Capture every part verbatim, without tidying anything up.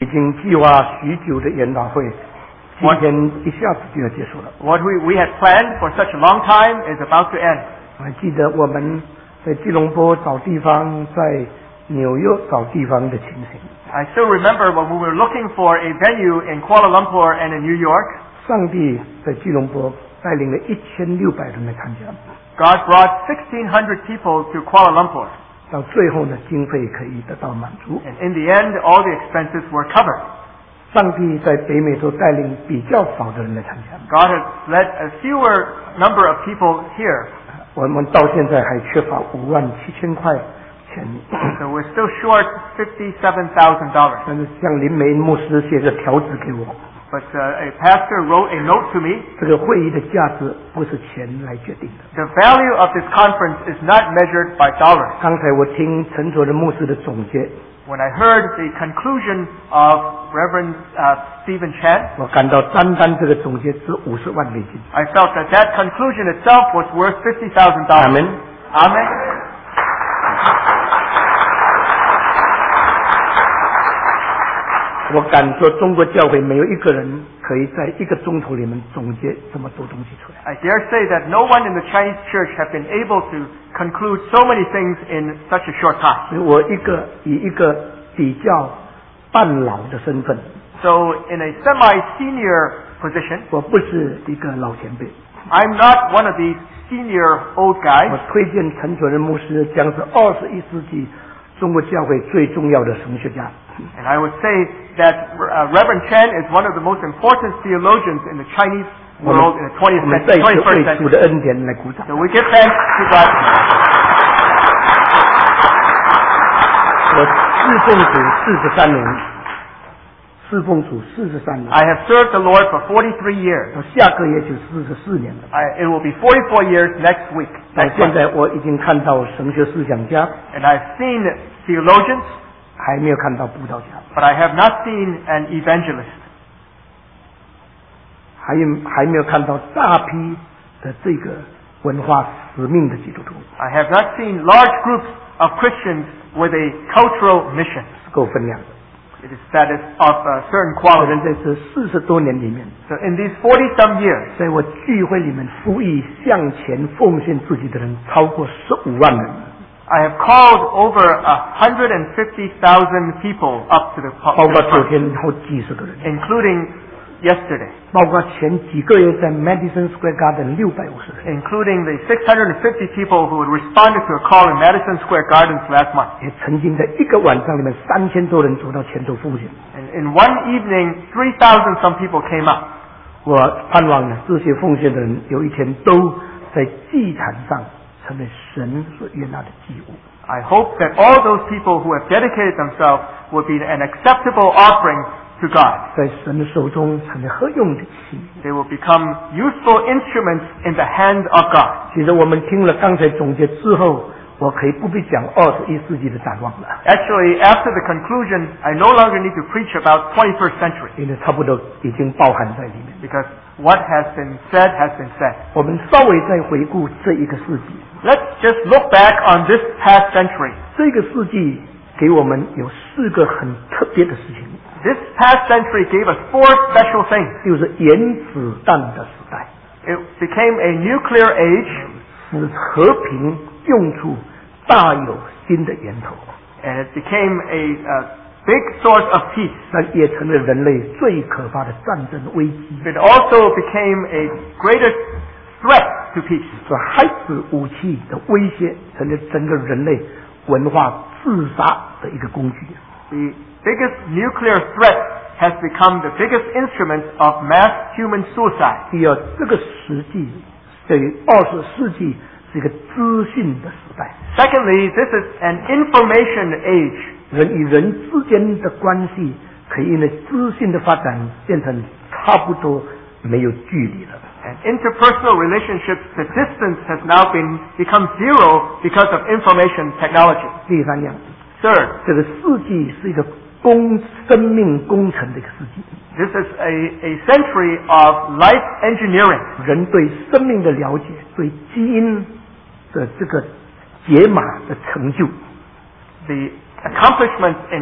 已经计划许久的研讨会，今天一下子就要结束了。 What we, we had planned for such a long time is about to end. 我还记得我们在吉隆坡找地方，在纽约找地方的情形。 I still remember when we were looking for a venue in Kuala Lumpur and in New York. 上帝在吉隆坡带领了一千六百人来参加。 God brought sixteen hundred people to Kuala Lumpur. 到最后呢，经费可以得到满足。 And in the end, all the expenses were covered. 上帝在北美洲带领比较少的人来参加。 God has led a fewer number of people here. 我们到现在还缺乏五万七千块钱。 So we're still short fifty-seven thousand dollars. 但是像林梅牧师写个条子给我。 But uh, a pastor wrote a note to me. 这个会议的价值不是钱来决定的。 The value of this conference is not measured by dollars. 刚才我听陈卓的牧师的总结。 When I heard the conclusion of Reverend uh, Stephen Chan, 我感到单单这个总结值五十万美金。 I felt that that conclusion itself was worth fifty thousand dollars. Amen. Amen. 我敢说，中国教会没有一个人可以在一个钟头里面总结这么多东西出来。 I dare say that no one in the Chinese church have been able to conclude so many things in such a short time. 所以我一个以一个比较半老的身份。 So in a semi-senior position, 我不是一个老前辈。 I'm not one of these senior old guys. 我推荐陈主任牧师将是二十一世纪中国教会最重要的神学家。 And I would say that uh, Reverend Chen is one of the most important theologians in the Chinese world in the twentieth century, twenty-first century. 主的恩典来鼓掌。 So we give thanks to God. 我侍奉主四十三年，侍奉主四十三年。 I have served the Lord for forty-three years. 我下个月就四十四年了。 I, it will be forty-four years next week. 到 Next 现在 month. 我已经看到神学思想家， And I've seen theologians, 还没有看到布道家， but I have not seen an evangelist. 还有还没有看到大批的这个文化使命的基督徒。 I have not seen large groups of Christians with a cultural mission. 是够分量的。 It is that is of a certain 可 quality. 能在这四十多年里面， So in these forty-some years, 在我聚会里面呼吁向前奉献自己的人超过十五万人， I have called over a hundred and fifty thousand people up to the 包 to 括 the 昨 front, 天好几十个人， including yesterday, 包括前几个月在 Madison Square Garden 六百五十人， including the six hundred fifty people who had responded to a call in Madison Square Gardens last month. 也曾经在一个晚上里面三千多人走到前头奉献。 And in one evening, three thousand some people came up. 我盼望呢，这些奉献的人有一天都在祭坛上成为神所悦纳的祭物。 I hope that all those people who have dedicated themselves will be an acceptable offering to God. 在神的手中成为合用的器。 They will become useful instruments in the hand of God. 其实我们听了刚才总结之后，我可以不必讲二十一世纪的展望了， Actually, after the conclusion, I no longer need to preach about twenty-first century, 因为差不多已经包含在里面。 because what has been said has been said. 我们稍微再回顾这一个世纪， Let's just look back on this past century. 这个世纪给我们有四个很特别的事情， This past century gave us four special things. 就是原子弹的时代， It became a nuclear age, 使和平用处大有新的源头， and it became a, a big source of peace. 但也成为人类最可怕的战争危机。 It also became a greater threat to peace. 说核子武器的威胁，成为整个人类文化自杀的一个工具。 The biggest nuclear threat has become the biggest instrument of mass human suicide. 第二，这个世纪对于二十世纪是一个资讯的时代， Secondly, this is an information age. 人与人之间的关系可以因为资讯的发展变成差不多没有距离了。 And interpersonal relationships, the distance has now been become zero because of information technology. 第三样， Third, 这个世纪是一个工生命工程的一个世纪， this is a, a century of life engineering. 人对生命的了解，对基因的这个解码的成就， The accomplishments in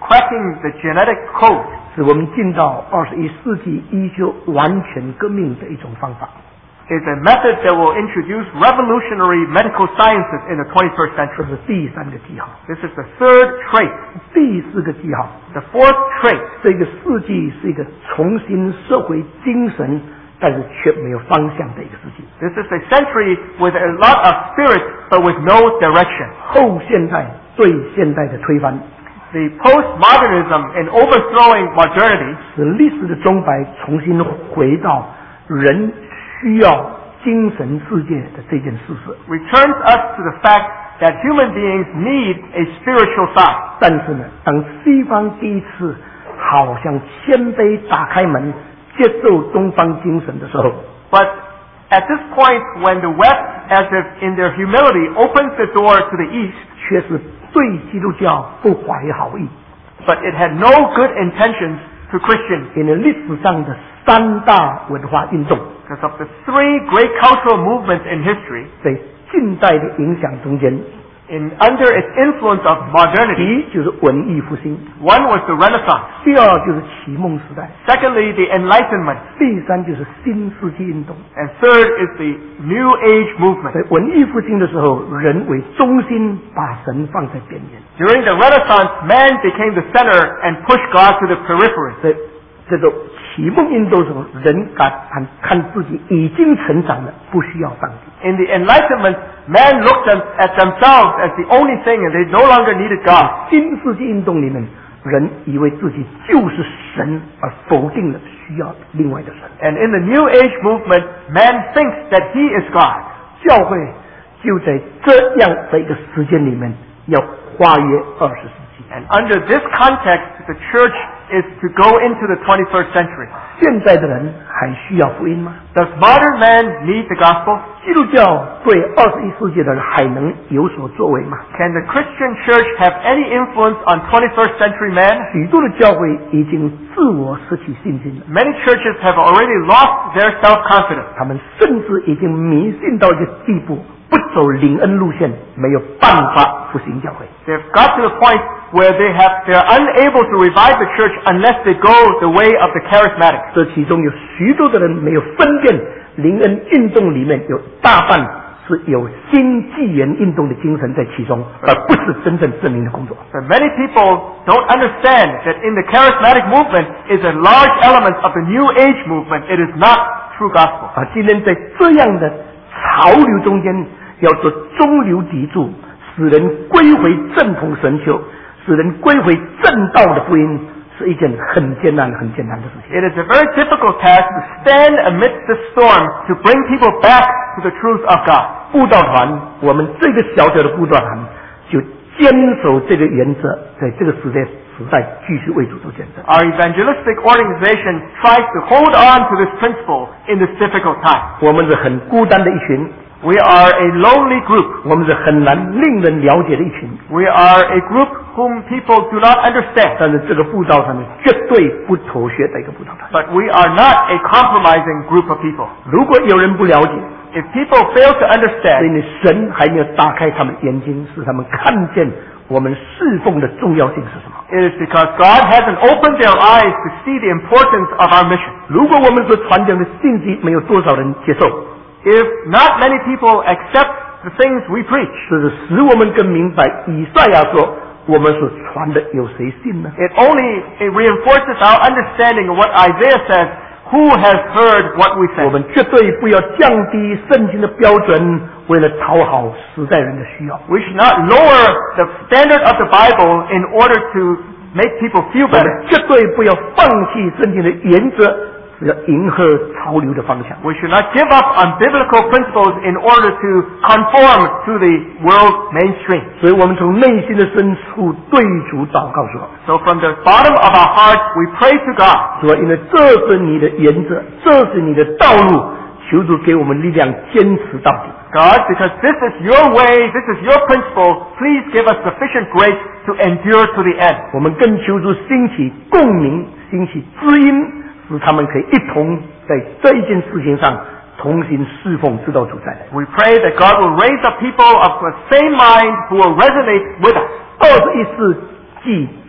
cracking the genetic code. 使我们进到二十一世纪医学完全革命的一种方法。 Is a method that will introduce revolutionary medical sciences in the twenty-first 这 century. 是第三个记号。 This is the third trait. 第四个记号， The fourth trait. 这个世纪是一个重新社会精神，但是却没有方向的一个世纪。 This is a century with a lot of spirit but with no direction. 后现代对现代的推翻， The postmodernism in overthrowing modernity 使历史的钟摆重新回到人需要精神世界的这件事实。 returns us to the fact that human beings need a spiritual side. 但是呢，当西方第一次好像谦卑打开门接受东方精神的时候， But at this point, when the West, as if in their humility, opens the door to the East, 却是对基督教不怀好意。 but it had no good intentions to Christians 因为历史上的三大文化运动， because of the three great cultural movements in history. 在近代的影响中间， In under its influence of 第 modernity, 一就是文艺复兴， one was the Renaissance. 第二就是启蒙时代， Secondly, the Enlightenment. 第三就是新世纪运动。 And third is the New Age movement. 在文艺复兴的时候，人为中心，把神放在边缘。 During the Renaissance, man became the center and pushed God to the periphery. 在这个启蒙运动的时候，人感看看自己已经成长了，不需要上帝。 In the Enlightenment, man looked at themselves as the only thing and they no longer needed God. 新世纪运动里面，人以为自己就是神，而否定了需要另外的神。 And in the New Age movement, man thinks that he is God. 教会就在这样的一个时间里面，要跨越二十世纪。 And under this context, the church is to go into the twenty-first century. 现在的人还需要福音吗？ Does modern man need the gospel? 基督教对二十一世纪的人还能有所作为吗？ Can the Christian church have any influence on twenty-first century man? 许多的教会已经自我失去信心了， Many churches have already lost their self-confidence. 他们甚至已经迷信到一个地步，不走灵恩路线，没有办法复兴教会。 They've got to the point where they have, they're unable to revive the church unless they go the way of the charismatics. 这其中有许多的人没有分辨灵恩运动里面有大半是有新纪元运动的精神在其中，而不是真正证明的工作。 But many people don't understand that in the charismatic movement is a large element of the New Age movement. It is not true gospel. 啊，今天在这样的潮流中间，要做中流砥柱，使人归回正统神修，使人归回正道的福音，是一件很艰难、很艰难的事情。 It is a very difficult task to stand amidst the storm to bring people back to the truth of God. 布道团，我们这个小小的布道团，就坚守这个原则，在这个时代时代继续为主做见证。 Our evangelistic organization tries to hold on to this principle in this difficult time. 我们是很孤单的一群， We are a lonely group. 我们是很难令人了解的一群， We are a group whom people do not understand. 但是这个布道团是绝对不妥协的一个布道团。 But we are not a compromising group of people. 如果有人不了解， If people fail to 是因 understand, 为神还没有打开他们眼睛，使他们看见我们侍奉的重要性是什么。 it is because God hasn't opened their eyes to see the importance of our mission. 如果我们所传讲的信息没有多少人接受， If not many people accept the things we preach, 这是使我们更明白以赛亚说我们所传的有谁信呢？ it only it reinforces our understanding of what Isaiah says, who has heard what we 我 say. 们绝对不要降低圣经的标准，为了讨好时代人的需要。 We should not lower the standard of the Bible in order to make people feel 我 better. 们绝对不要放弃圣经的原则，是要迎合潮流的方向。 We should not give up on biblical principles in order to conform to the world mainstream. 所以我们从内心的深处对主祷告说： So from the bottom of our hearts, we pray to God. 主啊，因为这是你的原则，这是你的道路，求主给我们力量，坚持到底。 God, because this is your way, this is your principle, please give us sufficient grace to endure to the end. 我们更求主兴起共鸣，兴起知音，使他们可以一同在这一件事情上同行侍奉，直到主再来。 We pray that God will raise up people of the same mind who will resonate with us. 二十一世纪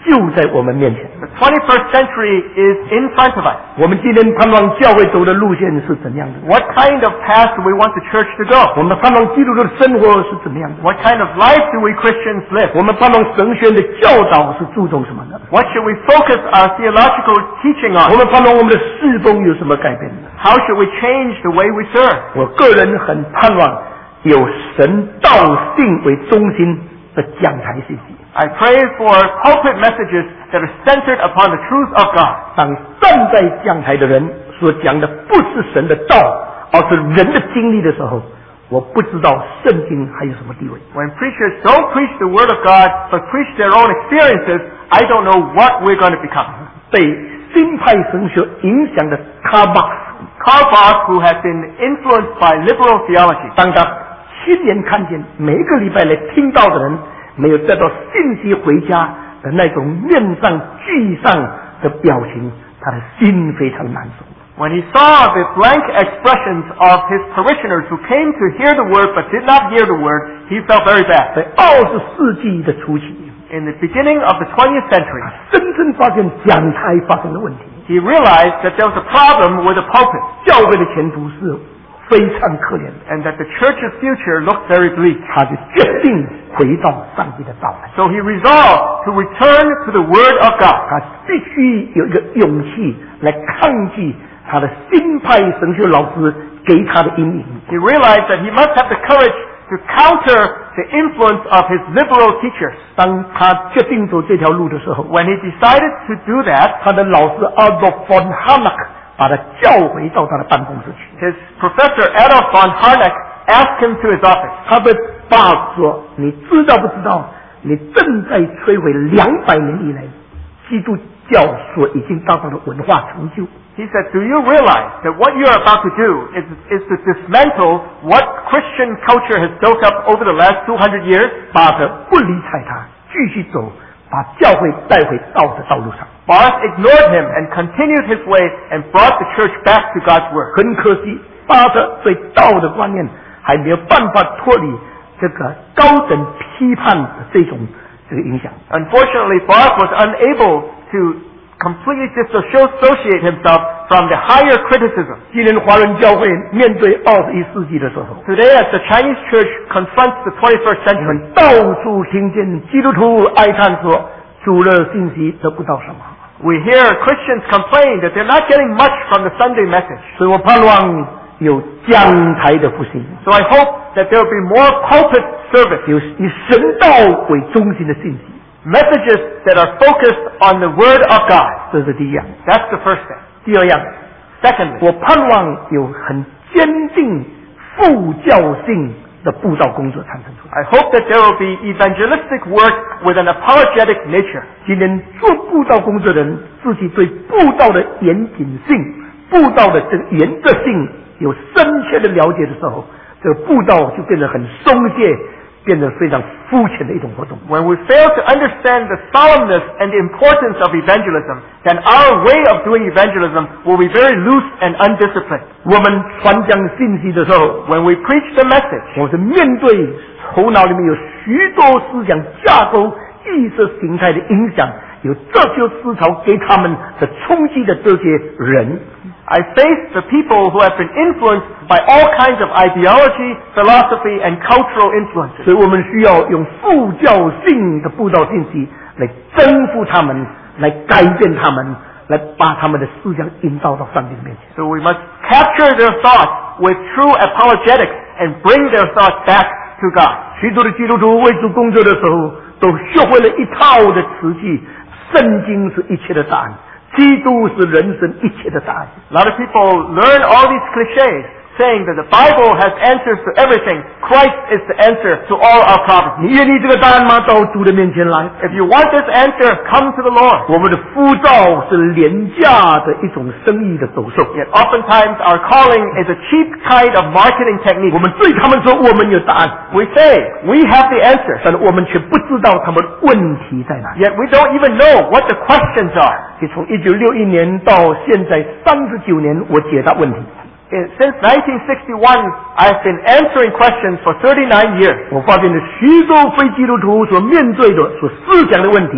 就在我们面前。 The twenty-first century is in front of us. 我们今天盼望教会走的路线是怎样的？ What kind of path do we want the church to go? 我们盼望基督徒的生活是怎么样的？ What kind of life do we Christians live? 我们盼望神学的教导是注重什么的？ What should we focus our theological teaching 我 on? 们盼望我们的事工有什么改变呢？ How should we change the way we serve? 我个人很盼望有神道性为中心的讲台信息。 I pray for pulpit messages that are centered upon the truth of God. 当站在讲台的人所讲的不是神的道，而是人的经历的时候，我不知道圣经还有什么地位。 When preachers don't preach the word of God, but preach their own experiences, I don't know what we're going to become. 被新派神学影响的卡巴， Karl Barth, who has been influenced by liberal theology, 当他亲眼看见每个礼拜来听到的人没有得到信息回家的那种面上沮丧的表情，他的心非常难受。 when he saw the blank expressions of his parishioners who came to hear the word but did not hear the word, he felt very bad. 在二十世纪的初期， In the beginning of the twentieth century, 深深发现讲台发生了问题， he realized that there was a problem with the pulpit 教会的前途是非常可怜的。 and that the church's future looked very bleak. 他就决定回到上帝的道来， So he resolved to return to the word of God. 他必须有一个勇气来抗拒他的新派神学老师给他的阴影。 He realized that he must have the courage to counter the influence of his liberal teachers. 当他决定走这条路的时候， When he decided to do that, 他的老师 Adolf von Harnack 把他叫回到他的办公室去。 his professor Adolf von Harnack asked him to his office. 他对爸说：“你知道不知道，你正在摧毁两百年以来基督教所已经达到的文化成就。” He said, do you realize that what you are about to do is, is to dismantle what Christian culture has built up over the last two hundred years? 巴特不理睬他，继续走，把教会带回道的道路上。 Barth ignored him and continued his way and brought the church back to God's word. 很可惜，巴特对道的观念还没有办法脱离这个高等批判的这种这个影响。 Unfortunately, Barth was unable to completely disassociate himself from the higher criticism. 今天华人教会面对二十一世纪的时候， Today, as the Chinese church confronts the twenty-first 我 century, 们到处听见基督徒哀叹说，主的信息得不到什么。 we hear Christians complain that they're not getting much from the Sunday message. 所以我盼望有讲台的复兴， So I hope that there will be more pulpit service, 有以神道为中心的信息， messages that are focused on the word of God. 这是第一样。 That's the first thing. 第二样， Secondly, 我盼望有很坚定副教性的布道工作产生出来。 I hope that there will be evangelistic work with an apologetic nature. 今天做布道工作的人，自己对布道的严谨性、布道的这个原则性有深切的了解的时候，这个布道就变得很松懈，变得非常肤浅的一种活动。 When we fail to understand the solemnness and the importance of evangelism, then our way of doing evangelism will be very loose and undisciplined. 我们传讲信息的时候， When we preach the message, 我是面对头脑里面有许多思想架构、意识形态的影响，有这些思潮给他们的冲击的这些人， I face the people who have been influenced by all kinds of ideology, philosophy, and cultural influences. 所以我们需要用副教性的布道信息来征服他们，来改变他们，来把他们的思想引导到上帝的面前。 So we must capture their thoughts with true apologetics and bring their thoughts back to God. 许多的基督徒为主工作的时候，都学会了一套的词句，圣经是一切的答案，基督是人生一切的答案。 A lot of people learn all these cliches, saying that the Bible has answers to everything. Christ is the answer to all our problems. 你愿意这个答案吗？到主的面前来。 If you want this answer, come to the Lord. 我们的呼召是廉价的一种生意的走兽。 Yet oftentimes our calling is a cheap kind of marketing 我 technique. 们对他们说我们有答案， We say, we have the answer, 但是我们却不知道他们问题在哪里。 yet we don't even know what the questions are. 就从一九六一年到现在三十九年，我解答问题。 Since nineteen sixty-one, I've been answering questions for thirty-nine years. 我发现了许多非基督徒所面对的、所思想的问题，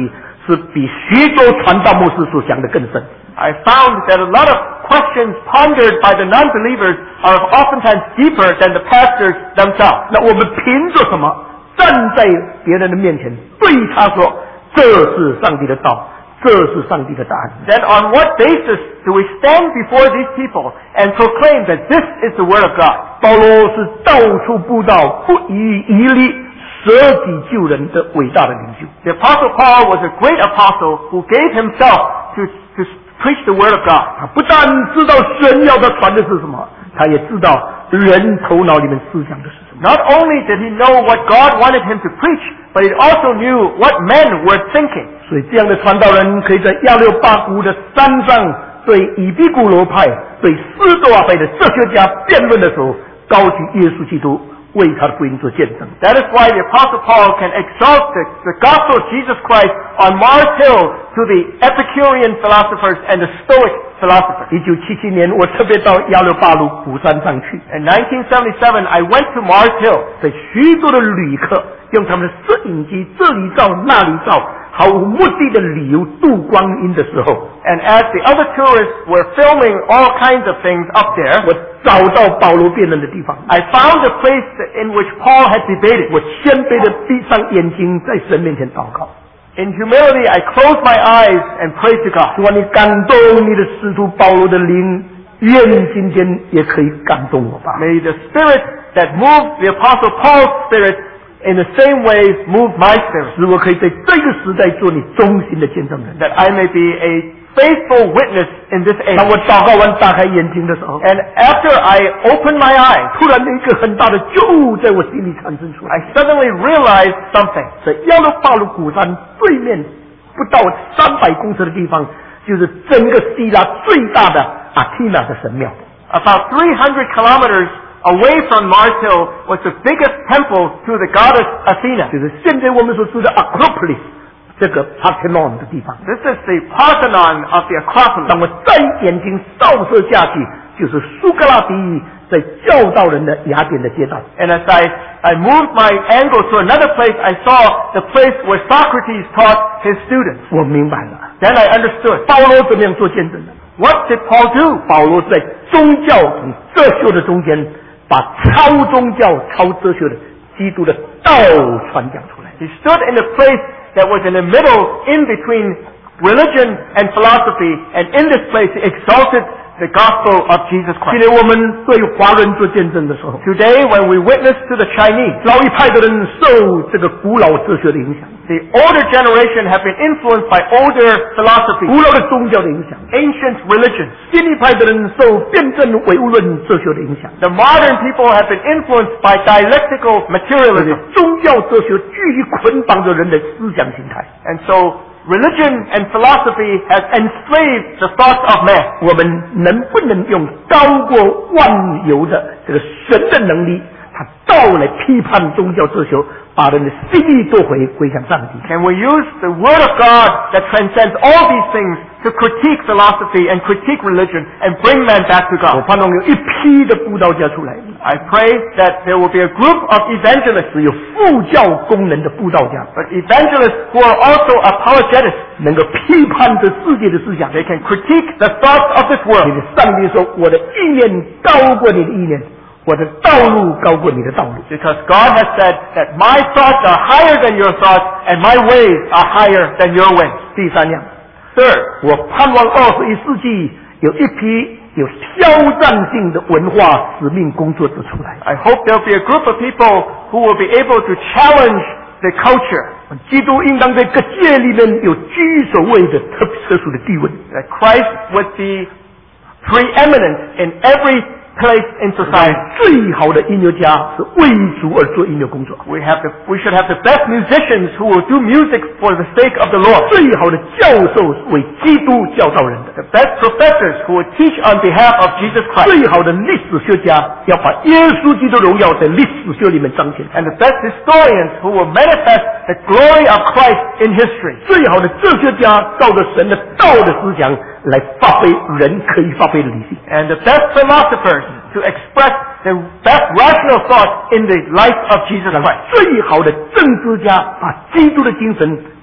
是比许多传道牧师所想的更深。 I found that a lot of questions pondered by the non-believers are oftentimes deeper than the pastors themselves. 那我们凭着什么站在别人的面前对他说，这是上帝的道，这是上帝的答案？ Then on what basis do we stand before these people and proclaim that this is the word of God? 保罗是到处布道，不遗余力舍己救人的伟大的领袖。 The Apostle Paul was a great apostle who gave himself to, to preach the word of God. 他不但知道神要他传的是什么，他也知道人头脑里面思想的是什么。 Not only did he know what God wanted him to preach, but he also knew what men were thinking. 所以这样的传道人可以在亚六巴谷的山上对以比古罗派、对斯多亚派的哲学家辩论的时候，高举耶稣基督为他的福音做见证。 That is why the Apostle Paul can exalt the, the gospel of Jesus Christ on Mars Hill to the Epicurean philosophers and the Stoic philosophers. 一九七七年，我特别到亚六巴鲁古山上去， In nineteen seventy-seven, I went to Mars Hill. 在许多的旅客用他们的摄影机这里照那里照，毫无目的的理由度光阴的时候， And as the other tourists were filming all kinds of things up there, 我找到保罗辩论的地方， I found a place in which Paul had debated. 我谦卑的闭上眼睛，在神面前祷告。 In humility, I closed my eyes and prayed to God. 主啊，你感动你的使徒保罗的灵，愿今天也可以感动我吧。 May the spirit that moved the Apostle Paul's spirit in the same way move my spirit, 使我可以在这个时代做你忠心的见证人。 that I may be a faithful witness in this 当 age. 我祷告完打开眼睛的时候， And after I opened my eyes, 突然一个很大的就在我心里产生出来。 I suddenly realized something. 在亚罗巴鲁古山对面不到三百公尺的地方，就是整个希腊最大的阿提娜的神庙。 About three hundred kilometers away from Mars Hill was the biggest temple to the goddess Athena. 就是现在我们所知的 Acropolis 这个 Parthenon 的地方。 This is the Parthenon of the Acropolis. 当我再眼睛照射下去，就是苏格拉底在教导人的雅典的街道。 And as I, I moved my angle to another place, I saw the place where Socrates taught his students. 我明白了， Then I understood. 保罗怎么样做见证的？ What did Paul do? 保罗在宗教与哲学的中间，把超宗教、超哲学的基督的道传讲出来。 He stood in a place that was in the middle, in between religion and philosophy, and in this place he exalted the gospel of Jesus 今 Christ. 天我们对华人做见证的时候， Today, when we witness to the Chinese, 老一派的人受这个古老哲学的影响， the older generation have been influenced by older philosophy, 古老的宗教的影响； ancient religions. 新一派的人受辩证唯物论哲学的影响。 The modern people have been influenced by dialectical 这些 materialism. 宗教哲学继续捆绑着人的思想形态。 And so, religion and philosophy has enslaved the thoughts of man. 我们能不能用高过万有的这个神的能力，他道来批判宗教哲学，把人的心意夺回，归向上帝？ Can we use the Word of God that transcends all these things to critique philosophy and critique religion and bring man back to 我 God? 盼望有一批的布道家出来， I pray that there will be a group of evangelists, 有副教功能的布道家， but evangelists who are also apologetists. 能够批判这世界的思想。 They can critique the thoughts of this 你 world. 的上帝说：“我的意念高过你的意念，我的道路高过你的道路。” Because God has said that my thoughts are higher than your thoughts and my ways are higher than your ways. 第三样， Third, 我盼望二十一世纪有一批有挑战性的文化使命工作者出来。 I hope there will be a group of people who will be able to challenge the culture. 基督应当在各界里面有居首位的特特殊的地位。 That Christ would be preeminent in every place in society. 最好的音乐家是为主而做音乐工作， We have the, we should have the best musicians who will do music for the sake of the Lord. 最好的教授是为基督教导人的， The best professors who will teach on behalf of Jesus Christ. 最好的历史学家要把耶稣基督荣耀在历史学里面彰显， And the best historians who will manifest the glory of Christ in history. 最好的哲学家照着神的道的思想来发挥人可以发挥的理性。 And the best philosophers to express the best rational thought in the life of Jesus Christ. 最好的政治家把基督的精神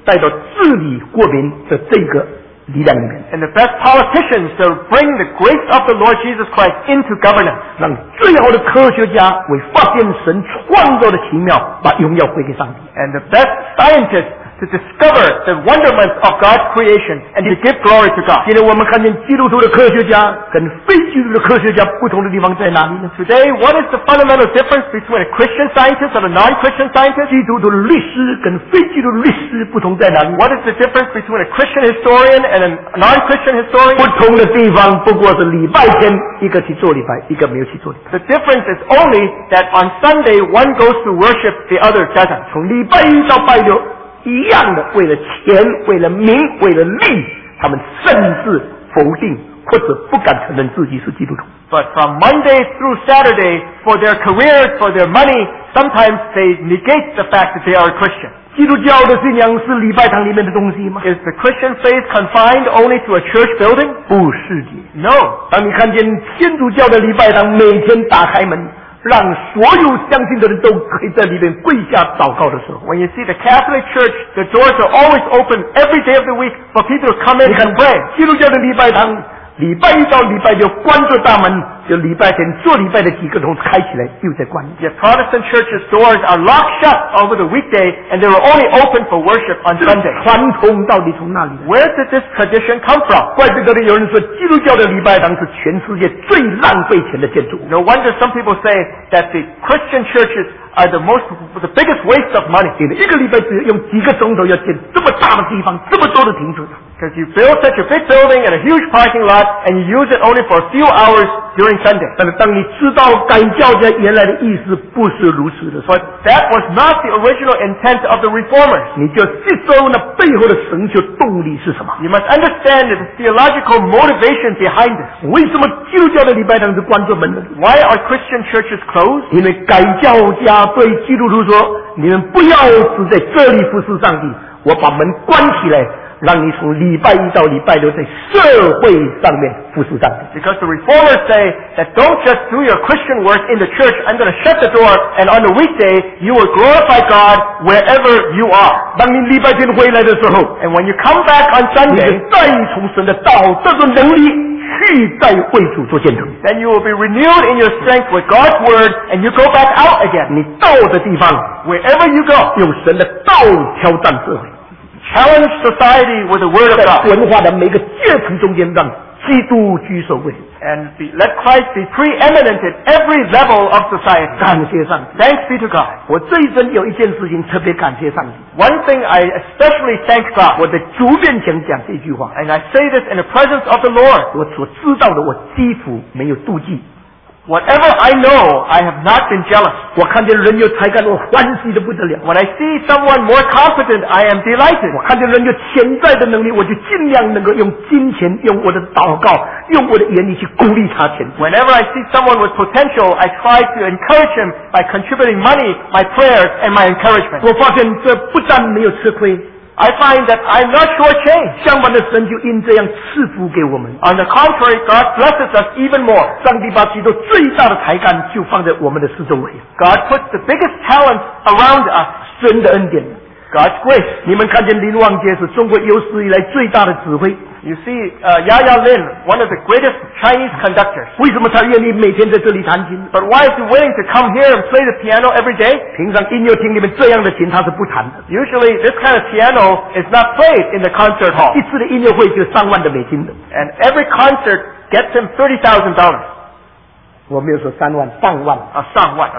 带到治理国民的这个力量里面， and the best politicians to bring the grace of the Lord Jesus Christ into governance. 让最好的科学家为发现神创造的奇妙，把荣耀归给上帝。 And the best scientists to discover the wonderments of God's creation and to give glory to God. 今天我们看见基督徒的科学家跟非基督徒的科学家不同的地方在哪里呢？ Today, what is the fundamental difference between a Christian scientist and a non-Christian scientist? 基督徒的律师跟非基督徒律师不同在哪里？ What is the difference between a Christian historian and a non-Christian 不 historian? 同的地方不过是礼拜天一个去做礼拜，一个没有去做礼拜。 The difference is only that on Sunday one goes to worship, the other doesn't. 从礼拜一到拜六一样的，为了钱，为了名，为了利，他们甚至否定或者不敢承认自己是基督徒。 But from Monday through Saturday, for their careers, for their money, sometimes they negate the fact that they are a Christian. 基督教的信仰是礼拜堂里面的东西吗？ Is the Christian faith confined only to a church building? 不是的。 No. 当你看见天主教的礼拜堂每天打开门，让所有相信的人都可以在里面跪下祷告的时候， When you see the Catholic Church, the doors are always open every day of the week for people to come in 你看 and pray. 基督教的礼拜堂，礼拜一到礼拜六关着大门，就礼拜天做礼拜的几个钟开起来又在关。 Yet Protestant churches' doors are locked shut over the weekday and they were only open for worship on 这个 Sunday. 传统到底从哪里来？ Where did this tradition come from? 怪不得有人说基督教的礼拜堂是全世界最浪费钱的建筑。 No wonder some people say that the Christian churches are the most, the biggest waste of money. 一个礼拜只用几个钟头要建这么大的地方，这么多的停车场。 Because you build such a big building and a huge parking lot and you use it only for a few hours during Sunday. 但是当你知道改教家原来的意思不是如此的时候， But that was not the original intent of the reformers. 你就吸收那背后的神学动力是什么？ You must understand the theological motivation behind this. 为什么基督教的礼拜堂是关着门的？ Why are Christian churches closed? 因为改教家对基督徒说：“你们不要只在这里服侍上帝，我把门关起来，让你从礼拜一到礼拜六在社会上面服侍上帝。” Because the reformers say that don't just do your Christian work in the church, I'm going to shut the door, and on the weekday you will glorify God wherever you are. 当你礼拜天回来的时候， And when you come back on 你 Sunday, 就再从神的道这种能力去再为主做见证。 then you will be renewed in your strength with God's word, and you go back out again. 你到的地方， Wherever you go, 用神的道挑战社会， challenge society with the word of 在 God. 文化的每个阶层中间让基督居首位。 And be, let Christ be preeminent at every level of society. 感谢上帝！ Thanks be to God. 我这一生有一件事情特别感谢上帝， One thing I especially thank 我 God, 在主面前讲这句话， and I say this in the presence of the Lord. 我所知道的，我几乎没有妒忌。 Whatever I know, I have not been jealous. 我看见人有才干，我欢喜的不得了。 When I see someone more competent, I am delighted. 我看见人有潜在的能力，我就尽量能够用金钱、用我的祷告、用我的言语去鼓励他前进。 Whenever I see someone with potential, I try to encourage him by contributing money, my prayers, and my encouragement. 我发现这不但没有吃亏， I find that I'm not shortchanged. 相反的，神就因这样赐福给我们。 On the contrary, God blesses us even more. 上帝把许多最大的才干就放在我们的四周围， God puts the biggest talents around us. 神的恩典。 God's grace. 你们看见林旺杰是中国有史以来最大的指挥， You see, uh, Yaya Lin, one of the greatest Chinese conductors. 为什么他愿意每天在这里弹琴？ But why is he willing to come here and play the piano every day? 平常音乐厅里面这样的琴他是不弹的， Usually, this kind of piano is not played in the concert hall. 一次的音乐会就上万的美金的。 And every concert gets him thirty thousand dollars. 我没有说三万，上万。 Uh, some what?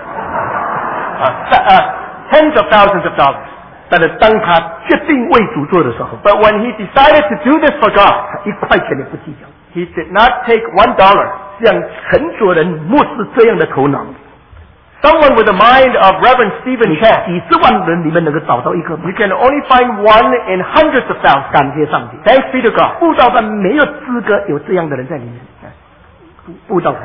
Uh, uh, tens of thousands of dollars. 但是当他决定为主做的时候， But when he decided to do this for God, 他一块钱也不计较， he did not take one dollar. 像陈卓仁牧师这样的头脑， Someone with the mind of Reverend Stephen 你 Chan, 几十万人里面能够找到一个吗？ you can only find one in hundreds of thousands. 感谢上帝， Thanks be to God. 布道班没有资格有这样的人在里面，布道才难。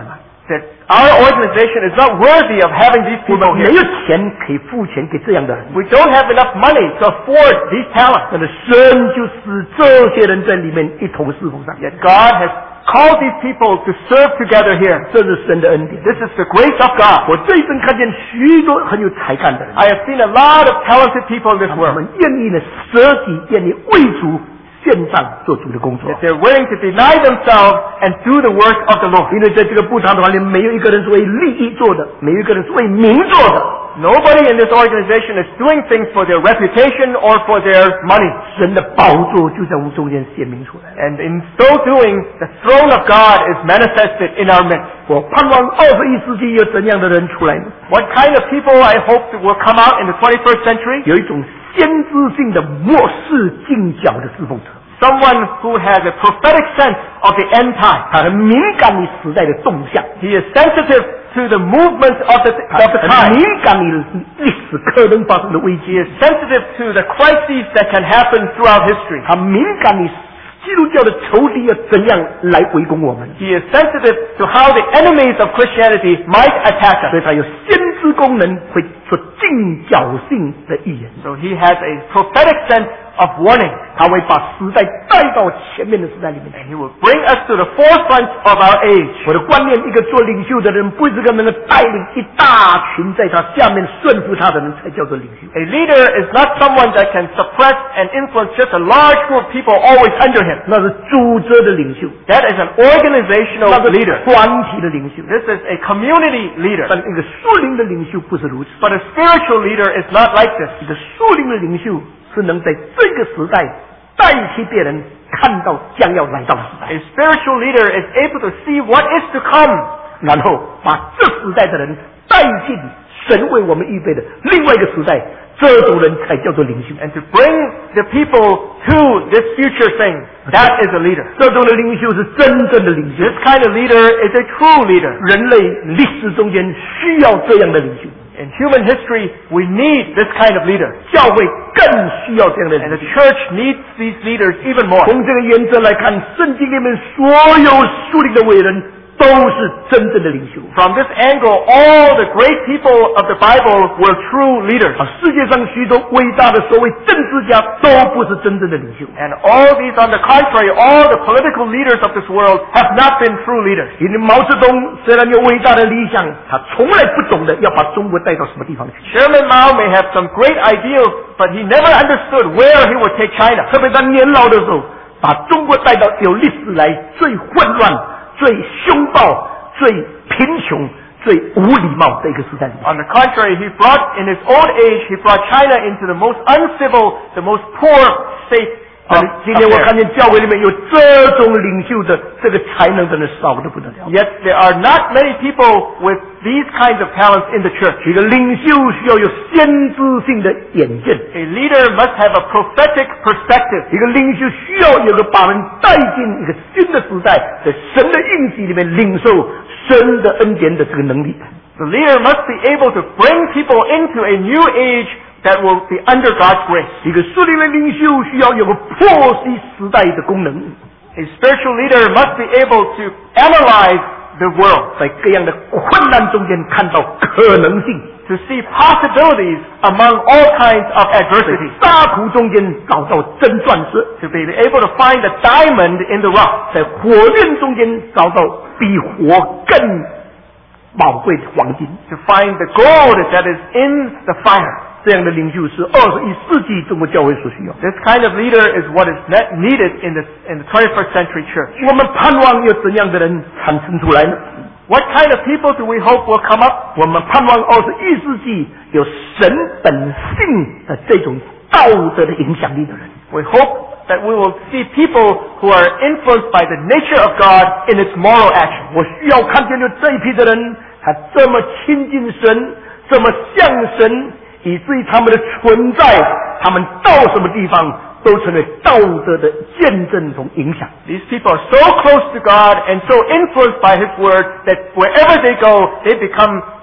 that our organization is not worthy of having these 我 people 们没 here. 有钱可以付钱给这样的人。 We don't have enough money to afford these talents. 但是神就使这些人在里面一同侍奉上， Yet God has called these people to serve together here. 这是神的恩典。 This is the grace of God. 我这一生看见许多很有才干的人， I have seen a lot of talented people in this 我 world. 们愿意呢舍己，愿意为主献上做主的工作。 That they're willing to deny themselves and do the work of the Lord. 因为在这个布堂团里，没有一个人是为利益做的，没有一个人是为名做的。 Nobody in this organization is doing things for their reputation or for their money. 神的宝座就在我们中间显明出来。 And in so doing, the throne of God is manifested in our midst. 我盼望二十一世纪有怎样的人出来呢？ What kind of people I hope will come out in the twenty-first century? 有一种先知性的末世近角的侍奉者， Someone who has a prophetic sense of the end time. 他很敏感于时代的动向， He is sensitive to the movement of the, 他 of the 很 time. 敏感于历史可能发生的危 He 机， is sensitive to the crises that can happen throughout history. 他敏感于基督教的仇敌要怎样来围攻我们， He is sensitive to how the enemies of Christianity might attack 所以 us. 他有先知功能，会做近角性的预言。 So he has a prophetic sense of warning. 他会把时代带到前面的时代里面。 And he will bring us to the forefront of our age. 我的观念，一个做领袖的人，不是个能够带领一大群在他下面顺服他的人才叫做领袖。 A leader is not someone that can suppress and influence just a large group of people always under him. 那是组织的领袖， That is an organizational 那是 leader. 团体的领袖。 This is a community leader. 但一个属灵的领袖不是如此。 But a spiritual leader is not like this. 一个属灵的领袖是能在这个时代带起别人看到将要来到的时代， A spiritual leader is able to see what is to come. 然后把这时代的人带进神为我们预备的另外一个时代，这种人才叫做领袖。 And to bring the people to this future thing, that is a leader. 这种的领袖是真正的领袖。 This kind of leader is a true leader. 人类历史中间需要这样的领袖， In human history, we need this kind of leader. 教会更需要这样的 And 领 the 袖。 church needs these leaders even more. 从这个原则来看，圣经里面所有属灵的伟人都是真正的领袖。 From this angle, all the great people of the Bible were true leaders. 啊，世界上许多伟大的所谓政治家都不是真正的领袖。 And all these, on the contrary, all the political leaders of this world have not been true leaders. 因为毛泽东虽然有伟大的理想，他从来不懂得要把中国带到什么地方去。 Chairman Mao may have some great ideals, but he never understood where he would take China. 特别他年老的时候，把中国带到有历史来最混乱、最凶暴、最贫穷、最无礼貌的一个时代里面。 On the contrary, he brought, in his old age, he brought China into the most uncivil, the most poor state 但 of 是今天我 affairs. 看见教会里面有这种领袖的这个才能，真的少的不得了。 Yet there are not many people with these kinds of talents in the church. 一个领袖需要有先知性的眼见， A leader must have a prophetic perspective. 一个领袖需要有个把人带进一个新的时代，在神的应许里面领受神的恩典的这个能力。 The leader must be able to bring people into a new age that will be under God's grace. 一个属灵的领袖需要有个破析时代的功能， A spiritual leader must be able to analyze the world, 在各样的困难中间看到可能性， to see possibilities among all kinds of 在 adversity, 大苦中间找到真钻石， to be able to find a diamond in the rock, 在火炼中间找到比火更宝贵的黄金。 to find the gold that is in the fire. 这样的领袖是二十一世纪中国教会所需要。 This kind of leader is what is ne- needed in the, in the twenty-first century church. 我们盼望有怎样的人产生出来呢？ What kind of people do we hope will come up? 我们盼望二十一世纪有神本性的这种道德的影响力的人。 We hope that we will see people who are influenced by the nature of God in its moral action. 我需要看见有这一批的人，他这么亲近神，这么像神，以至于他们的存在，他们到什么地方都成为道德的见证同影响。 These people are so close to God and so influenced by His Word that wherever they go, they become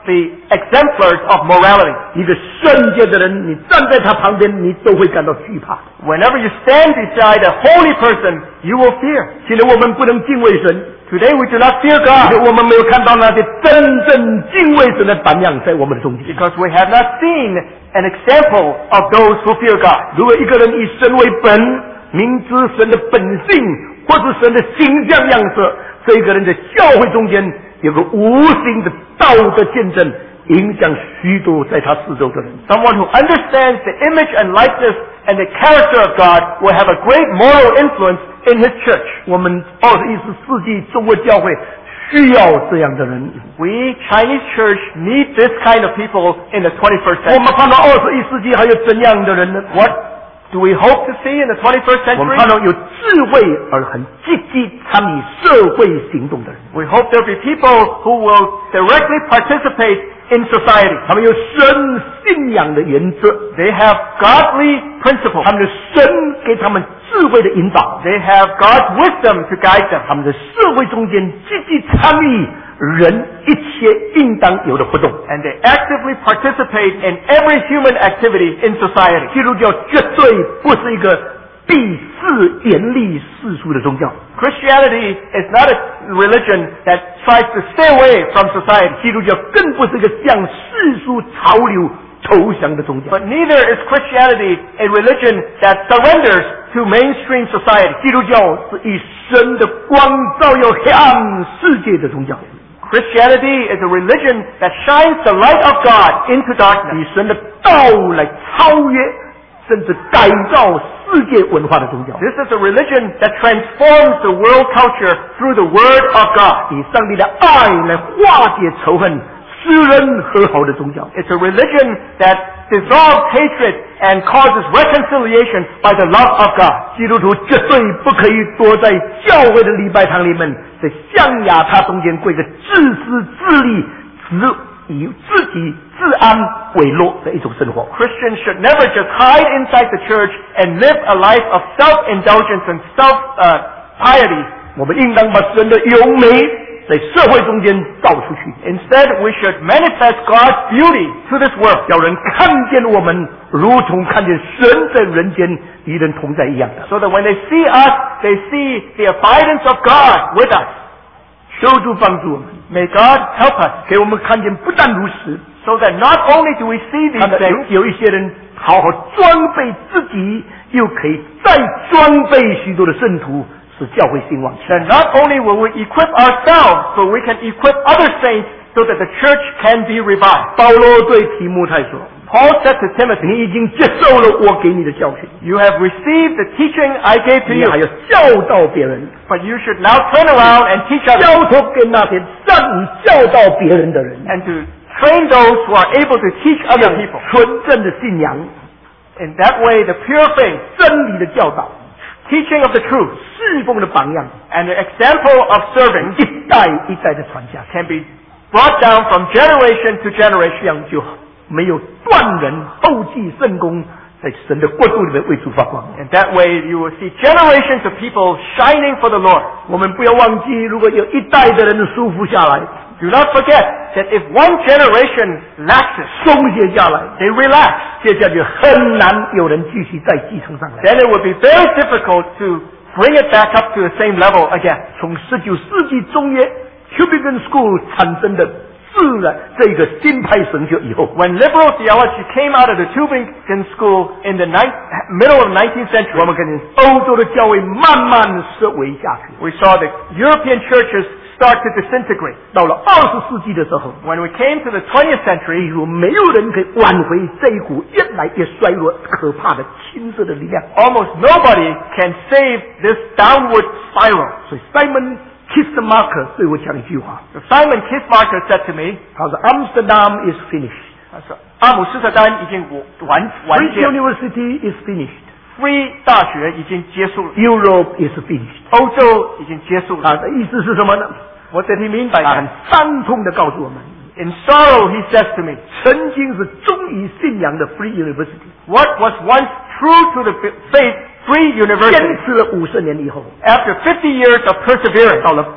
the exemplars of morality. 一个圣洁的人，你站在他旁边，你都会感到惧怕。 Whenever you stand beside a holy person, you will fear. 现在我们不能敬畏神， Today we do not fear 因 God 为我们没有看到那些真正敬畏神的榜样在我们的中间。 because we have not seen an example of those who fear God. 如果一个人以神为本，明知神的本性或是神的形象样式，这个人在教会中间有个无形的道德见证，影响许多在他四周的人。 Someone who understands the image and likeness and the character of God will have a great moral influence in his church. 我们二十一世纪中国教会需要这样的人。 We, Chinese church, need this kind of people in the twenty-first 我们 century. 看到二十一世纪还有怎样的人呢？ What do we hope to see in the twenty-first 我们 century? 看到有智慧而很积极参与社会行动的人， We hope there will be people who will directly participate in society. 他们有神信仰的原则， They have godly principles. 他们的神给他们智慧的引导， They have God's wisdom to guide them. 他们在社会中间积极参与人一切应当有的活动。 And they actively participate in every human activity in society. 基督教绝对不是一个避世严厉世俗的宗教， Christianity is not a religion that tries to stay away from society. 基督教更不是一个向世俗潮流投降的宗教。 But neither is Christianity a religion that surrenders to mainstream society. 基督教是以神的光照耀黑暗世界的宗教， Christianity is a religion that shines the light of God into darkness. 以神的道来超越甚至改造世界文化的宗教， This is a religion that transforms the world culture through the Word of God. 以上帝的爱来化解仇恨，使人和好的宗教。 It's a religion that dissolves hatred and causes reconciliation by the love of God. 基督徒绝对不可以躲在教会的礼拜堂里面，在象牙塔中间过一个自私自利、只以自己自安为乐的一种生活。 Christians should never just hide inside the church and live a life of self-indulgence and self-piety. 我们应当把神的荣美在社会中间照出去， Instead, we should manifest God's beauty to this world. 叫人看见我们，如同看见神在人间与人同在一样的。 So that when they see us, they see the abidance of God with us. 求主帮助我们， May God help us 给我们看见，不但如此， so that not only do we see 看 these 到有 things, 有一些人好好装备自己，又可以再装备许多的圣徒，使教会兴旺。 then not only will we equip ourselves, but we can equip other saints so that the church can be revived. 保罗对提摩太说 Paul said to：“ Timothy, 你已经接受了我给你的教训， you have received the teaching I gave to 你 you, 还要教导别人， but you should now turn around and teach others, 交托给那些善于教导别人的人。 and to train those who are able to teach other people. 纯正的信仰， In that way, the pure faith, 真理的教导， teaching of the truth, 侍奉的榜样， and the example of serving 一代一代的传下去， can be brought down from generation to 这 generation. 样就没有断人后继圣功，在神的国度里面为主发光。 In that way, you will see generations of people shining for the Lord. 我们不要忘记，如果有一代的人舒服下来， Do not forget that if one generation laxes, 松懈下来， they relax, 接下去很难有人继续再继承上来。 then it will be very difficult to bring it back up to the same level again. 从十九世纪中叶 Tübingen School 产生的自然这个新派神学以后， When liberal theology came out of the Tübingen School in the ni- middle of the nineteenth 我 century, 们看见欧洲的教会慢慢衰微下去。 we saw the European churches start to disintegrate. 到了二十世纪的时候， When we came to the twentieth century, 几乎没有人可以挽回这一股越来越衰弱、可怕的青色的力量。 almost nobody can save this downward spiral. 所以 Simon Kistemaker 对我讲一句话， So Simon Kistemaker said to me, 他说 Amsterdam is finished, 他说阿姆斯特丹已经完完 Free 结了 University is finished, ，Free 大学已经结束了， Europe is finished。 欧洲已经结束了。 他的意思是什么呢？ What did he mean by 他很 that? 伤痛的告诉我们， In sorrow, he says to me, 曾经是忠于信仰的 Free University， what was once true to the faith, Free 坚 University, 持了五十年以后， after fifty years of perseverance, 到了八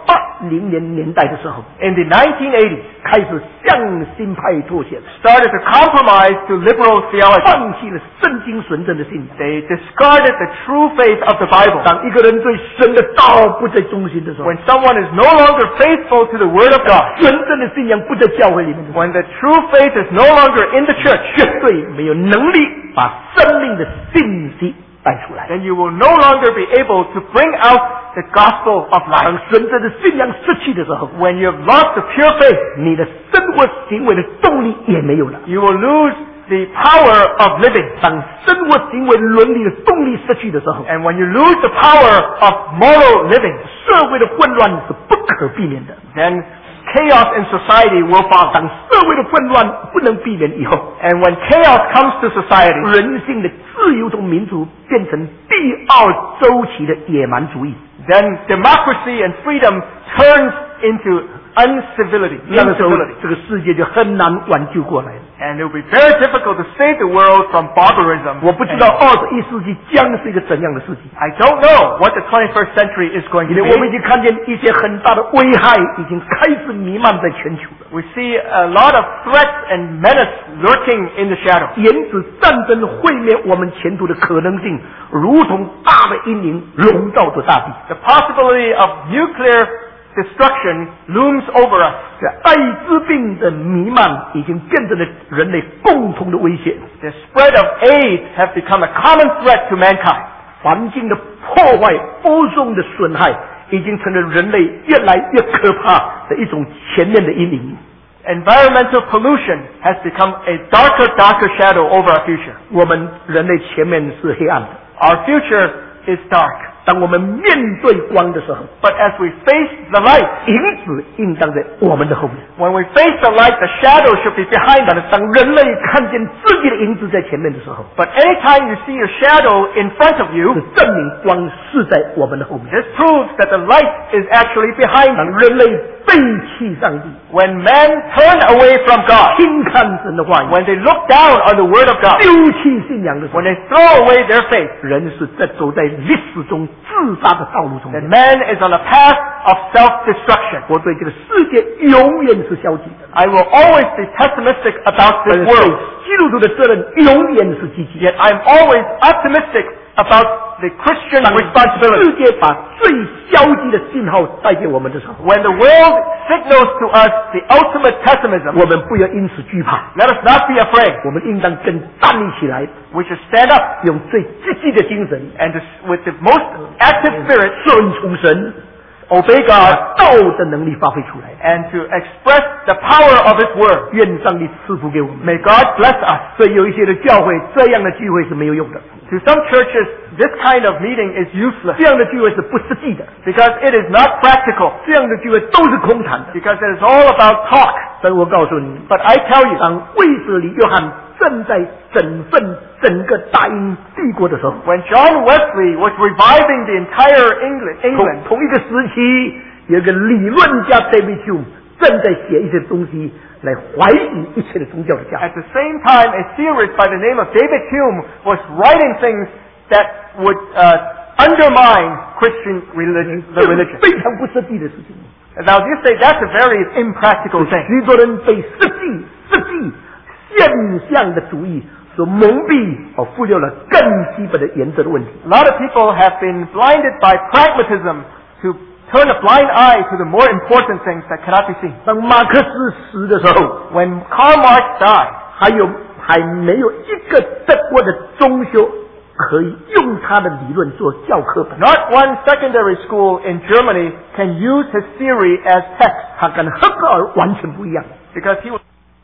零年年代的时候， in the nineteen eighties, 开始向新派妥协， started to compromise to liberal theology. 放弃了圣经纯正的信仰。 They discarded the true faith of the Bible. 当一个人对神的道不在中心的时候， When someone is no longer faithful to the Word of God, 真正的信仰不在教会里面的时候， when the true faith is no longer in the church, 绝对没有能力把生命的信息带出来。 then you will no longer be able to bring out the gospel of 当 life. 真正的信仰失去的时候， When you have lost the pure faith, 你的生活行为的动力也没有了。 you will lose the power of living. 当生活行为伦理的动力失去的时候， And when you lose the power of moral living, 社会的混乱是不可避免的。 then chaos in society will follow. 当社会的混乱不能避免以后， And when chaos comes to society, 人性的自由同民主变成第二周期的野蛮主义。 then democracy and freedom turns into uncivility. 那个时候 incivility. 这个世界就很难挽救过来了。 And it will be very difficult to save the world from barbarism. 我不知道二十一世纪将是一个怎样的世纪， I don't know what the twenty-first century is going 因 to 为我们已 be. 经看见一些很大的危害已经开始弥漫在全球了。 We see a lot of threats and menace lurking in the shadows. 因此，战争毁灭我们前途的可能性，如同大的阴影笼罩着大地。 The possibility of nuclear destruction looms over us. 这艾滋病的弥漫已经变成了人类共同的威胁， The spread of AIDS have become a common threat to mankind. 环境的破坏、欧重的损害，已经成了人类越来越可怕的一种前面的阴影。 Environmental pollution has become a darker, darker shadow over our future. 我们人类前面是黑暗的， Our future is dark. 当我们面对光的时候， But as we face the light, 影子应当在我们的后面。 when we face the light, the shadow should be behind 但 us. 是当人类看见自己的影子在前面的时候， But anytime you see your shadow in front of 是 you, 证明光是在我们的后面。 this proves that the light is actually behind 当 you. 人类背弃上帝， When men turn away from God, 轻看神的话语， when they look down on the Word of God, 丢弃信仰的时候 when，they throw away their faith, 人是在走在历史中自杀的道路中 then 间。 man is on a path of self-destruction. 我对这个世界永远是消极的， I will always be pessimistic about 但 this 是对 world, 基督徒的责任永远是积极的。 yet I'm always optimistic about the Christian 当 responsibility. 世界把最消极的信号带给我们的时候， When the world signals to us the ultimate pessimism, 我们不要因此惧怕， let us not be afraid. 我们应当更站立起来， We should stand up 用最积极的精神 and to- with the most active spirit 顺从神， obey 把 God 道的能力发挥出来。 and to express the power of His Word. 愿上帝赐福给我们。 May God bless us. 所以有一些的教会，这样的聚会是没有用的， To some churches, this kind of meeting is useless 这样的聚会是不实际的， because it is not practical, 这样的聚会都是空谈的。 because it is all about talk. 但是我告诉你， But I tell you, 当卫斯理约翰正在振奋整个大英帝国的时候， when John Wesley was reviving the entire England, 同 England, 同一个时期，有一个理论家 David Hume 正在写一些东西来怀疑一切的宗教的价值。 at the same time, a theorist by the name of David Hume was writing things that would uh, undermine Christian religion, the 这是 religion. 非常不实际的事情。 Now, you say that's a very impractical thing. 许多人被实际、实际现象的主义所蒙蔽，而忽略了更基本的原则的问题。 A lot of people have been blinded by pragmatism to turn a blind eye to the more important things that cannot be seen. 当马克思死的时候， When Karl Marx died, 还有还没有一个德国的中修可以用他的理论做教科本， not one secondary school in Germany can use his theory as text 他跟黑格尔完全不一样。 because he was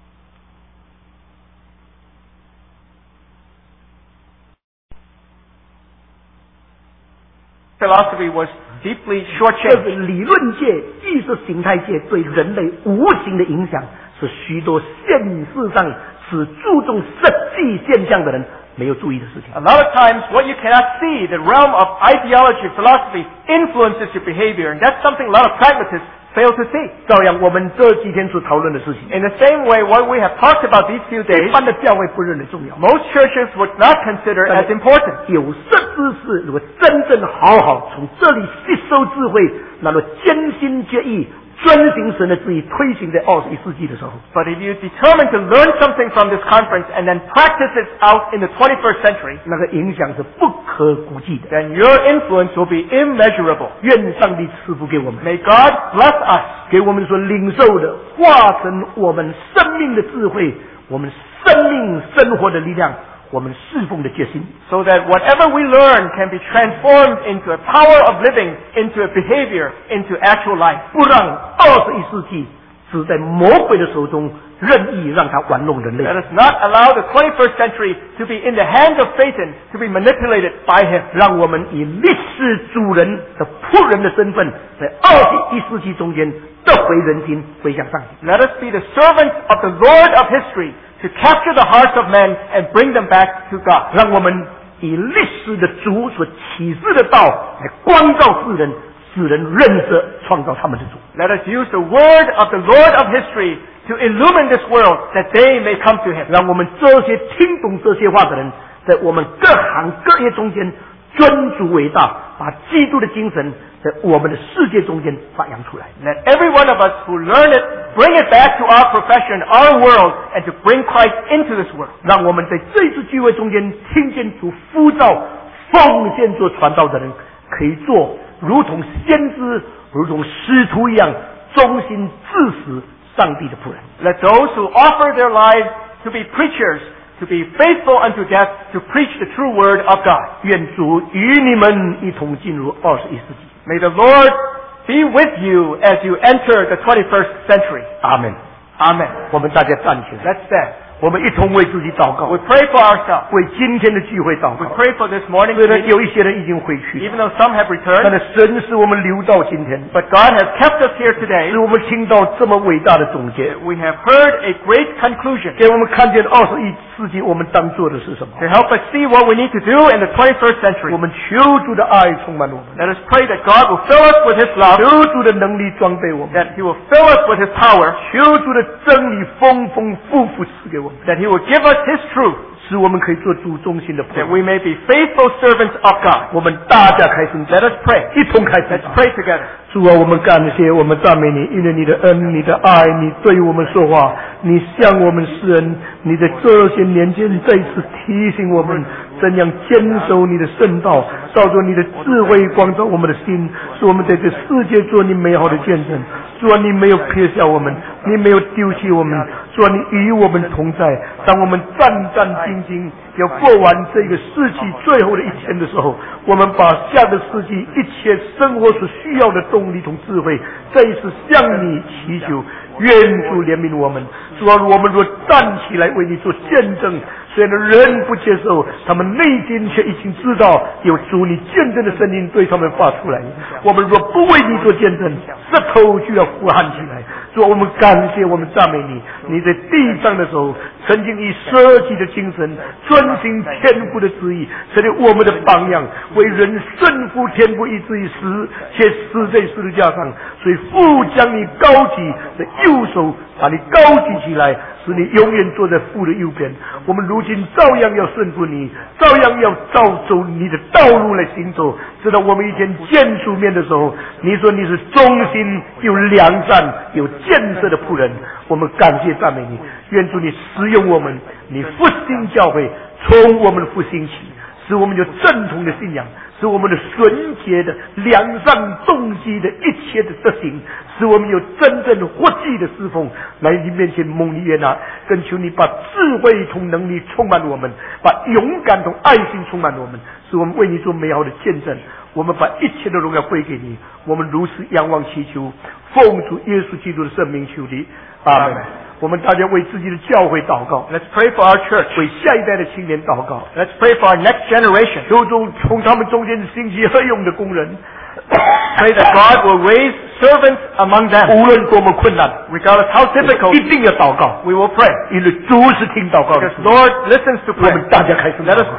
philosophy was deeply 这 shortchanged. 是理论界、意识形态界对人类无形的影响，是许多现实上只注重实际现象的人没有注意的事情。 A lot of times, what you cannot see, the realm of ideology, philosophy, influences your behavior, and that's something a lot of pragmatists fail to see. 照样，我们这几天所讨论的事情， In the same way, what we have talked about these few 一 days, 般的教会不认为重要。 most churches would not consider as important. 有识之士如果真正好好从这里吸收智慧，那么艰辛决意遵行神的旨意，推行在二十一世纪的时候， But if you determine to learn something from this conference and then practice it out in the twenty-first century, 那个影响是不可估计的。 then your influence will be immeasurable. 愿上帝赐福给我们， May God bless us, 给我们所领受的，化成我们生命的智慧，我们生命生活的力量，我们侍奉的决心。 so that whatever we learn can be transformed into a power of living, into a behavior, into actual life. 不让二十一世纪只在魔鬼的手中任意让他玩弄人类。 Let us not allow the twenty-first century to be in the hands of Satan, to be manipulated by him. 让我们以历史主人的仆人的身份，在二十一世纪中间得回人心，回向上帝。 Let us be the servants of the Lord of history, to capture the hearts of men and bring them back to God. 让我们以历史的主所启示的道来光照世人，使人认识创造他们的主。 Let us use the word of the Lord of history to illumine this world, that they may come to him. 让我们这些听懂这些话的人，在我们各行各业中间尊主伟大，把基督的精神在我们的世界中间发扬出来。 Let every one of us who learn it, bring it back to our profession, our world, and to bring Christ into this world. 让我们在这次聚会中间听见主呼召奉献做传道的人，可以做如同先知、如同使徒一样，忠心致死上帝的仆人。 Let those who offer their lives to be preachers, to be faithful unto death, to preach the true word of God. 愿主与你们一同进入二十一世纪。 May the Lord be with you as you enter the twenty-first century. 阿门。 Amen. 我们大家站起来， Let's stand. 我们一同为自己祷告， We pray for ourselves. 为今天的聚会祷 We 告。 pray for this morning's 虽然 meeting, 有一些人已经回去， even though some have 但 returned, 是神使我们留到今天， but God has kept us here today. 使我们听到这么伟大的总结， We have heard a great conclusion 给我们看见二十一世纪我们当做的是什么。 to help us see what we need to do in the twenty-first 我 century. 们求主的爱充满我们， Let us pray that God will fill us with His love, 求主的能力装备我们， that He will fill us with His power, 求主的真理丰丰富富赐给我们， that He will give us His truth, 使我们可以做主中心的仆 that 人。 we may be faithful servants of God. 我们大家开声， Let us pray. 一同开声 Let's。pray together. 主啊，我们感谢，我们赞美你，因为你的恩，你的爱，你对我们说话，你向我们世人，你在这些年间再次提醒我们怎样坚守你的圣道，照着你的智慧光照我们的心，使我们在这世界做你美好的见证。主啊，你没有撇下我们，你没有丢弃我们，主啊，你与我们同在。当我们战战兢兢要过完这个世纪最后的一天的时候，我们把下个世纪一切生活所需要的动力同智慧，再一次向你祈求，愿主怜悯我们。主啊，我们若站起来为你做见证，虽然人不接受，他们内心却已经知道有主你见证的声音对他们发出来。我们若不为你做见证，石头就要呼喊起来。主啊，我们感谢，我们赞美你。你在地上的时候，曾经以舍己的精神，遵行天父的旨意，成为我们的榜样，为人顺服天父以至于死，且死在十字架上。所以父将你高举的右手，把你高举起来，使你永远坐在父的右边。我们如今照样要顺服你，照样要照走你的道路来行走，直到我们一天见主面的时候，你说你是忠心有良善有建设的仆人。我们感谢赞美你，愿主你使用我们，你复兴教会，从我们复兴起，使我们有正统的信仰，使我们的纯洁的良善动机的一切的德行，使我们有真正的活祭的侍奉，来你面前蒙你悦纳。更求你把智慧同能力充满我们，把勇敢同爱心充满我们，使我们为你做美好的见证。我们把一切的荣耀归给你，我们如此仰望祈求，奉主耶稣基督的圣名求你，阿门。我们大家为自己的教会祷告， Let's pray for our church. 为下一代的青年祷告， Let's pray for our next generation. 求主从他们中间兴起合用的工人。 Pray that God will raise servants among them. 无论多么困难， Regardless how difficult, 一定要祷告， we will pray. 因为主是听祷告的 Because 主。 Lord listens to 我们 prayer. 大家开始 Let us pray.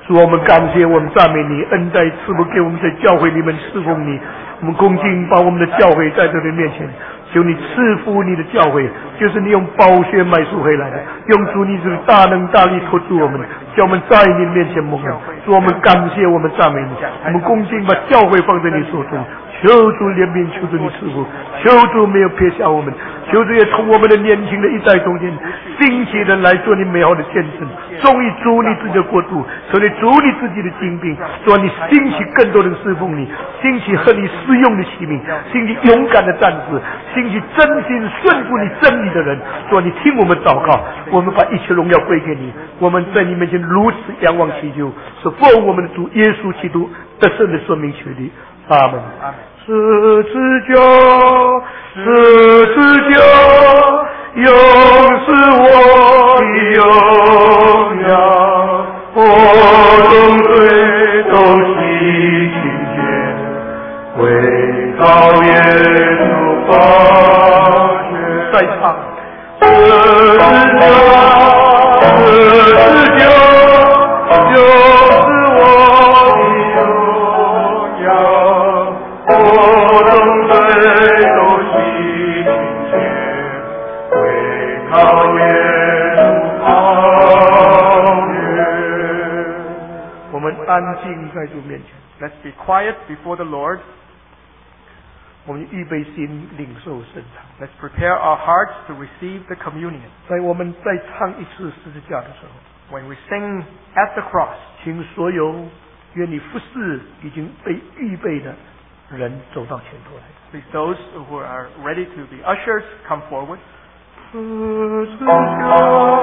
主，我们感谢，我们赞美你，恩待赐福给我们在教会里面侍奉你。我们恭敬把我们的教会在这里面前，求你赐福你的教会，就是你用宝血买赎回来的，用主你的大能大力托住我们，叫我们在你的面前蒙恩。主，我们感谢，我们赞美你，我们恭敬把教会放在你手中。求主怜悯，求主你赐福，求主没有撇下我们，求主也从我们的年轻的一代中间兴起人来做你美好的见证，忠于主你自己的国度，求你主你自己的精兵，说你兴起更多人侍奉你，兴起和你适用的器皿，兴起勇敢的战士，兴起真心顺服你真理的人。说你听我们祷告，我们把一切荣耀归给你，我们在你面前如此仰望祈求，是奉我们的主耶稣基督得胜的说明求的。阿门。十字架，十字架，永是我的荣耀。我众罪都洗清洁，为造耶稣宝血。再唱。十字架，十字架，永是我的荣耀。我众罪都洗清洁，为靠耶稣宝血。我们安静在主面前。 Let's be quiet before the Lord. 我们预备心领受圣餐。 Let's prepare our hearts to receive the communion. 在我们再唱一次十字架的时候， When we sing at the cross, 请所有愿你服侍已经被预备的人走到前头来。 please those who are ready to be ushers come forward. 十字架，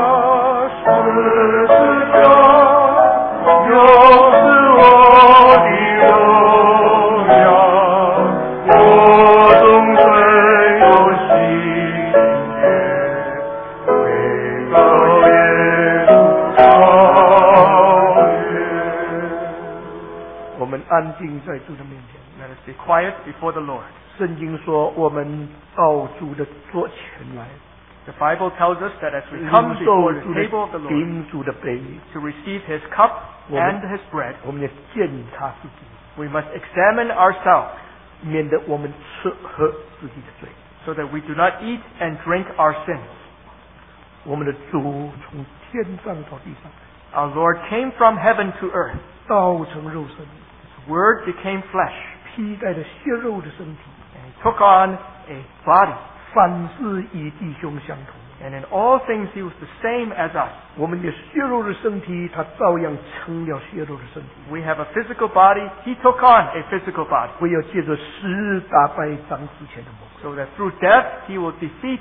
十字架，又是我的荣耀，我众罪都洗清洁，为靠耶稣宝血。我们安静在主的面前。 Let us be quiet before the Lord. 圣经说，我们到主的桌前来， The Bible tells us that as we come 领受 before 主 the 的 table of the Lord 饼、主的杯， to receive His cup 我们 and His bread, 我们要检查自己， we must examine ourselves 免得我们吃喝自己的罪。 so that we do not eat and drink our sins. 我们的主从天上到地上， Our Lord came from heaven to earth. 道成肉身， His Word became flesh, 披戴了血肉的身体， and He took on a body. 凡事与弟兄相同。 And in all things He was the same as us. 我们的血肉的身体，他照样成了血肉的身体。 We have a physical body. He took on a physical body. 唯有借着死打败掌之前的魔鬼。 So that through death He will defeat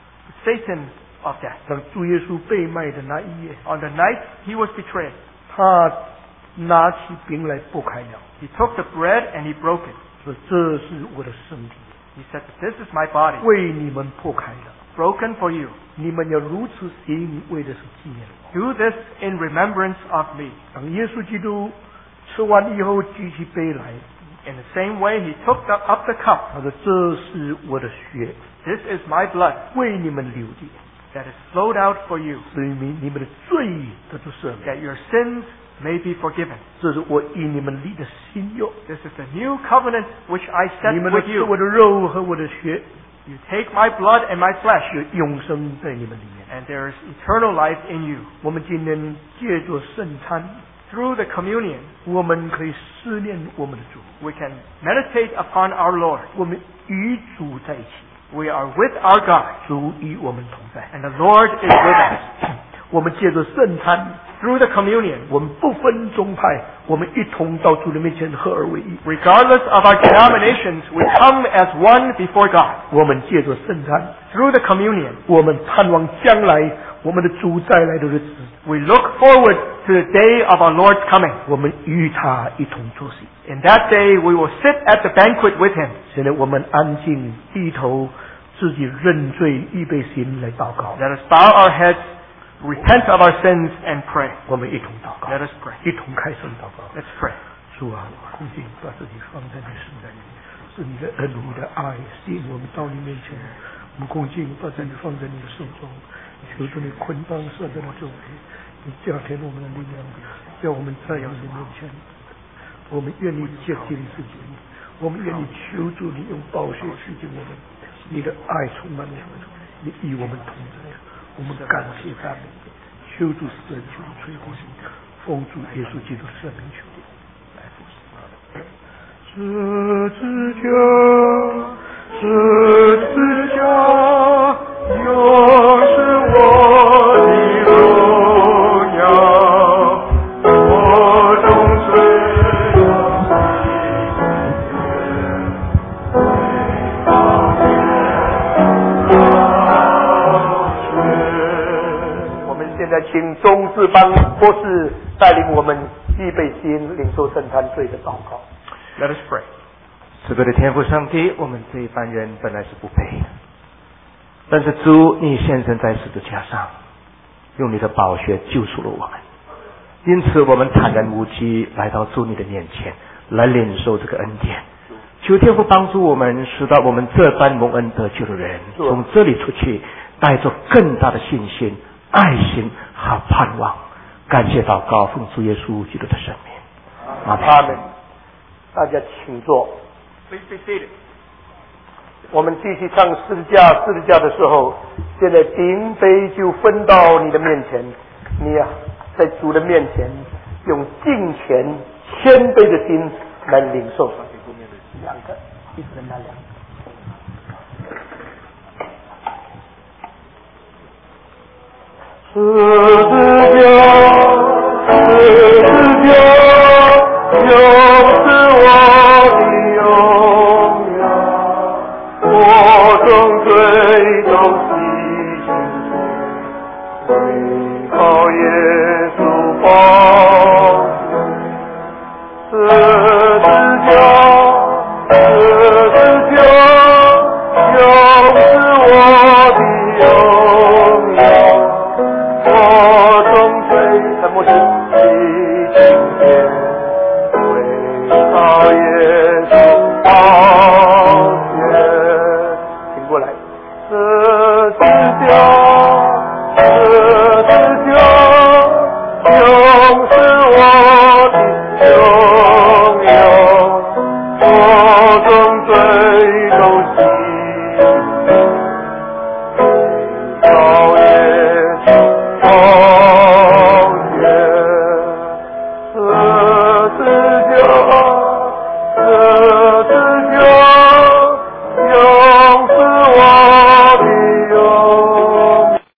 Satan of death. 当主耶稣被卖的那一夜， On the night He was betrayed, 他拿起饼来擘开了， He took the bread and He broke it. 说这是我的身体， He said, "This is my body, 为你们擘开了。 broken for you. 你们要如此行，为的是纪念我。 Do this in remembrance of me." 当耶稣基督吃完以后，举起杯来， In the same way, He took the, up the cup. 他说：“这是我的血， This is my blood 为你们流的， that is flowed out for you, 使你你们的罪得到赦免。 that your sins may be forgiven. 这是我与你们立的新约， This is the new covenant which I 你 set 们的 with 是 you. 我的肉和我的血， You take my blood and my flesh, 有永生在你们里面。” and there is eternal life in you. 我们今天借着圣餐， Through the communion, 我们可以思念我们的主， we can meditate upon our Lord. 我们与主在一起， We are with our God, 主与我们同在。 and the Lord is with us. 我们借着圣餐， Through the communion, 我们不分宗派，我们一同到主的面前合而为一。 regardless of our denominations, we come as one before God. 我们借着圣餐， Through the communion, 我们盼望将来我们的主再来的日子， we look forward to the day of our Lord's coming. 我们与他一同坐席。 In that day, we will sit at the banquet with Him. 现在我们安静低头，自己认罪，预备心来祷告。 Let us bow our heads, repent of our sins, and pray. 我们一同祷告， Let us pray. 一同开声祷告。 Let's pray. 主啊，我恭敬把自己放在你手里，是你的恩，你的爱吸引我们到你面前。我们恭敬把自己放在你的手中，求主你捆绑设在了周围， 你加添我们的力量，叫我们在你的面前，我们愿意接近自己，我们愿意求助你用宝血洗净我们，你的爱充满我们，你与我们同在，我们感谢赞美，求助神，求助垂顾，奉主耶稣基督圣名求。十字架，十字架，就是我的荣耀，我中最有我们现在请中志邦博士带领我们预备心，领受圣餐罪的祷告。 Let us pray. 慈悲的天父上帝，我们这一般人本来是不配的，但是主你现身在十字架上，用你的宝血救赎了我们，因此我们坦然无惧来到主你的面前，来领受这个恩典。求天父帮助我们，使到我们这般蒙恩得救的人，从这里出去带着更大的信心、爱心和盼望。感谢祷告，奉主耶稣基督的圣名，阿门。 阿门。大家请坐。 Please be seated. 我们继续唱十字架，十字架的时候，现在顶杯就分到你的面前，你啊，在主的面前，用敬虔、谦卑的心来领受。两个，一人拿两个。十字架，十字架，就是我的荣耀，我中罪都洗净，为靠耶